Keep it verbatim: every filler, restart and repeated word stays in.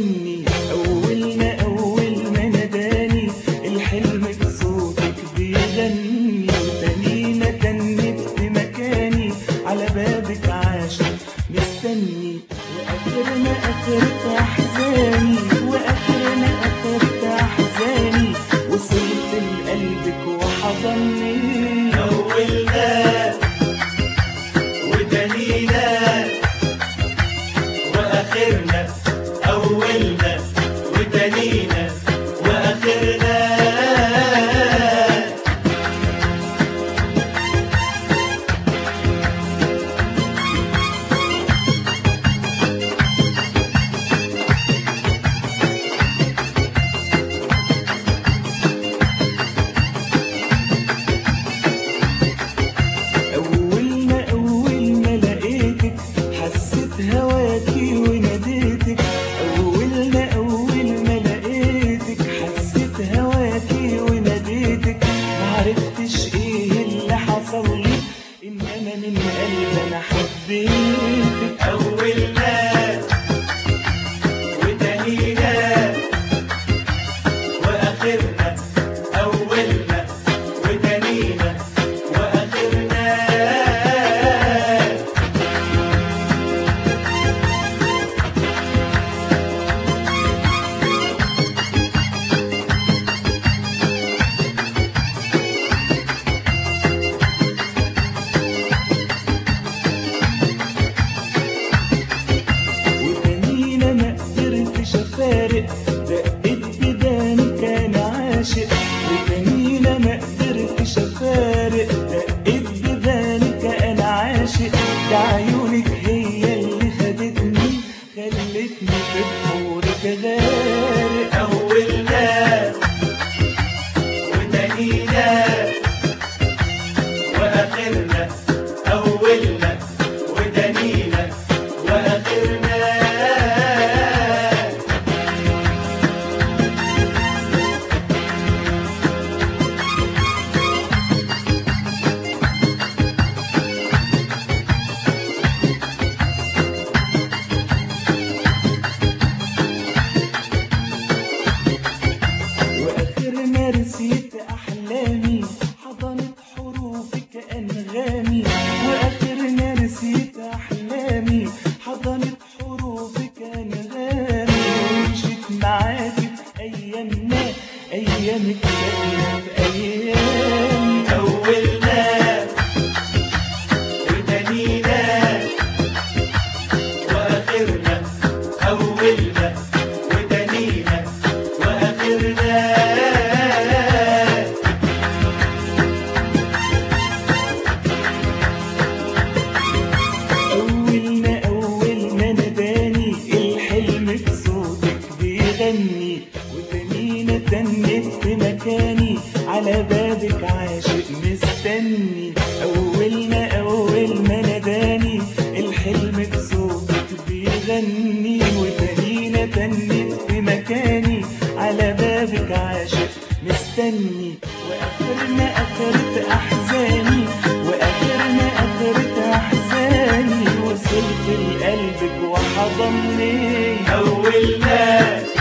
مستني. أول ما أول ما ناداني الحلم بصوتك بيغني، وتانينا تنت في مكاني على بابك عاشق مستني. وآخرنا آخرت أحزاني، وآخرنا آخرت أحزاني، وصلت لقلبك وحضني. أولنا وتانينا وآخرنا، أولنا وتانينا وآخرنا. هواكي وناديتك، أول ما أول ما لقيتك حسيت هواكي وناديتك. معرفتش إيه اللي حصل لي، إنما من قلبي أنا حبيتك. أولنا وتانينا وآخرنا، أولنا وتانينا وآخرنا. فارق دقت بداني كان عاشق، وتانينا ما قدرتش افارق دقت بداني كان عاشق. ده عيونك هي اللي خدتني خلتني في بحورك غارق. أولنا وتانينا وآخرنا، أولنا وتانينا وآخرنا. نسيت أحلامي حضنت حروفك أنغامي، وآخرنا نسيت أحلامي حضنت حروفك أنغامي. ومشيت معاكي في أيامنا، أيامك باقية في أيامي. أولنا وتانينا وآخرنا، أولنا وتانينا وآخرنا. وتانينا تنت في مكاني على بابك عاشق مستني. أولنا أول ما ناداني الحلم بصوتك بيغني، وتانينا تنت في مكاني على بابك عاشق مستني. وآخرنا آخرت أحزاني، وآخرنا آخرت أحزاني، وصلت لقلبك وحضني. أولنا